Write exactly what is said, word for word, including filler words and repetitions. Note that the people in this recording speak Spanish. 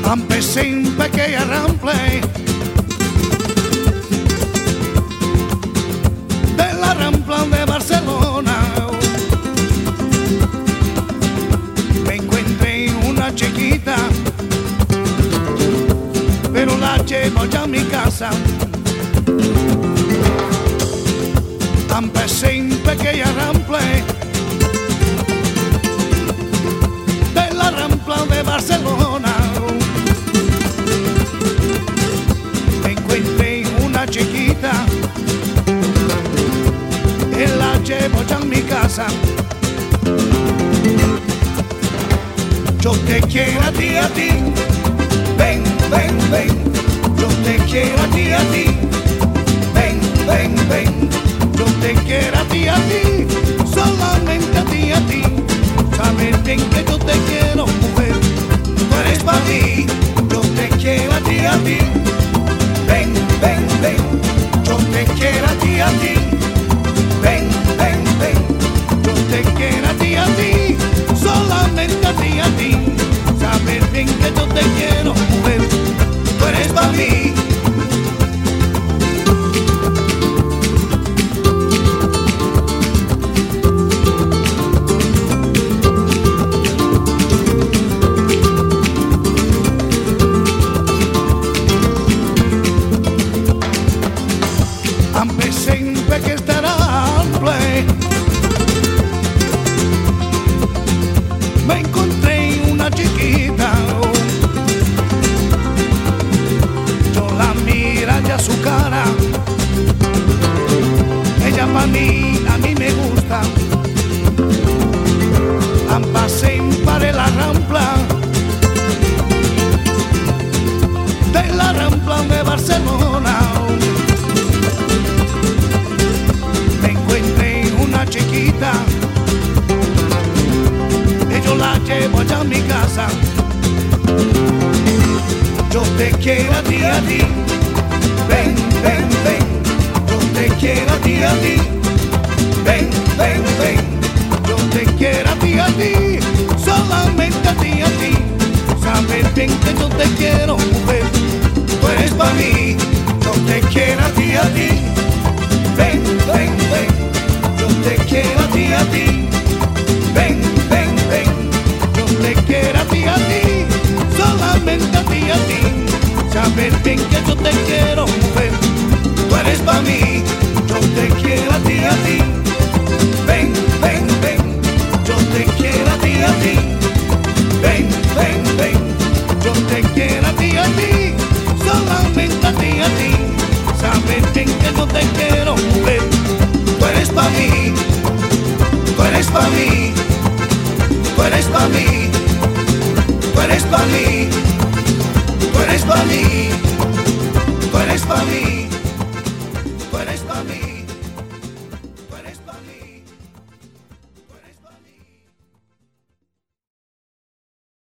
Empecé en pequeña rample de la Rampla de Barcelona. Me encontré una chiquita, pero la llevo ya a mi casa. Empecé en pequeña rample de la Rampla de Barcelona. Me encontré una chiquita y la llevo ya a mi casa. Yo te quiero a ti, a ti, ven, ven, ven. Yo te quiero a ti, a ti, ven, ven, ven. Yo te quiero a ti, a ti, solamente a ti, a ti. Sabes bien que yo te quiero, mujer, tú eres para mí. Yo te quiero a ti, a ti, ven, ven, ven. Yo te quiero a ti, a ti, ven, ven, ven. Yo te quiero a ti, a ti, solamente a ti, a ti. Sabes bien que yo te quiero, mujer, tú eres para mí. Empecé en pequeña rample, me encontré una chiquita. Yo la mira ya su cara, ella pa' mí, a mí me gusta. Empecé en pare la Rampla de la Rampla de Barcelona. Chiquita, y yo la llevo allá a mi casa. Yo te quiero a ti, a ti, ven, ven, ven. Yo te quiero a ti, a ti, ven, ven, ven. Yo te quiero a ti, a ti, solamente a ti, a ti. Sabes bien que yo te quiero, mujer, tú eres para mí. Yo te quiero a ti, a ti, ven, ven, ven. Yo te quiero a ti, a ti, ven, ven, ven. Yo te quiero a ti, a ti, solamente a ti, a ti. Sabes bien que yo te quiero, mujer, tú eres para mí. Yo te quiero a ti, a ti, ven, ven, ven. Yo te quiero a ti, a ti, ven, ven, ven. Yo te quiero a ti, a ti, solamente a ti, a ti. Sabes bien que yo te quiero, mujer, tú eres pa' mí, tú eres pa' mí, tú eres pa' mí, tú eres pa' mí, tú eres pa' mí, tú eres pa' mí.